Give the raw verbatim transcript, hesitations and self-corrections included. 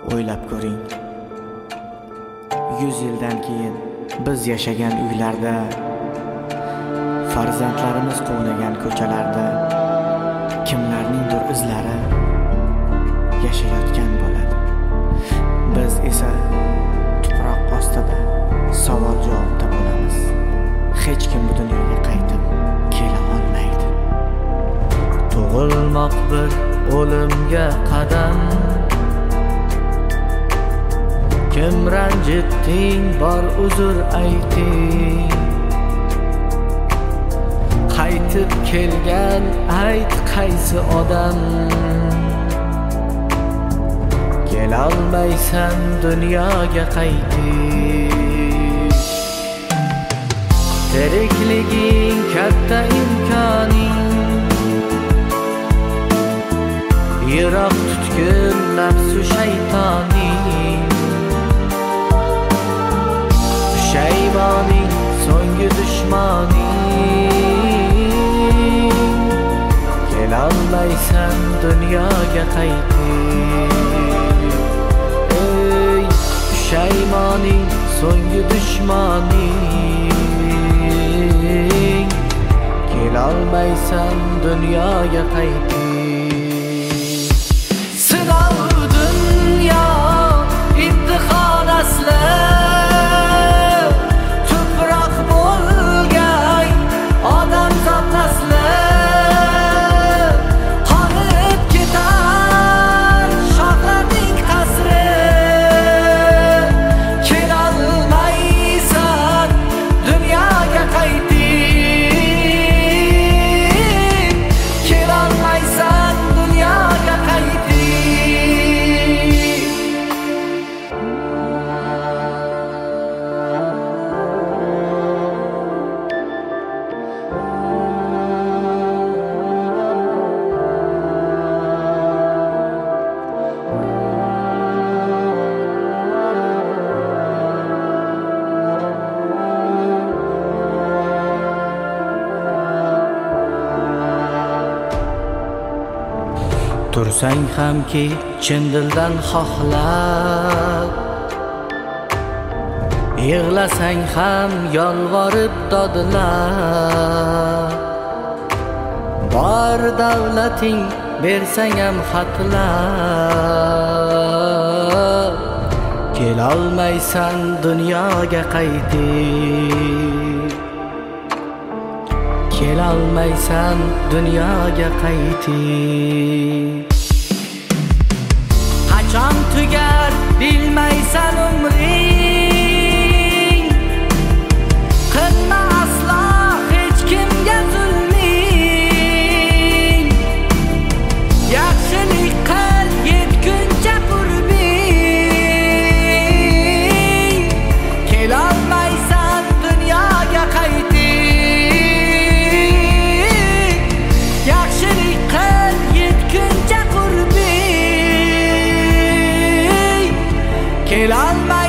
O'ylab ko'ring, yuz yildan keyin biz yashagan uylarda, farzandlarimiz quvnagan ko'chalarda kimlarningdir izlari yashayotgan bo'ladi. Biz esa tuproq ostida savol javobda bo'lamiz. Hech kim bu dunyoga qaytib kela olmaydi. Tug'ilmoq bir o'limga qadam, kim ranjitding bor uzr ayting. Qaytib kelgan ayt qaysi odam, kelolmaysan dunyoga qaytib. Tirikliging katta imkoning, yiroq tutgin nafsu shaytoning. Pushaymoning so'nggi dushmaning, kelolmaysan dunyoga qaytib. Ey pushaymoning so'nggi dushmaning, kelolmaysan dunyoga qaytib. Sinov dunyo imtihon asli, tursang hamki chin dildan xohlab, yig'lasang ham yolvorib dodlab, bor davlating bersang ham xatlab, kelolmaysan dunyoga qaytib. Kelolmaysan dunyoga qaytib. Qachon tugar bilmaysan umring, qilma aslo hech kimga zulming. Yaxshilik qil yetguncha qurbing, kelolmaysan dunyoga qaytib. Yaxshilik qil yetguncha qurbing, kelolmaysan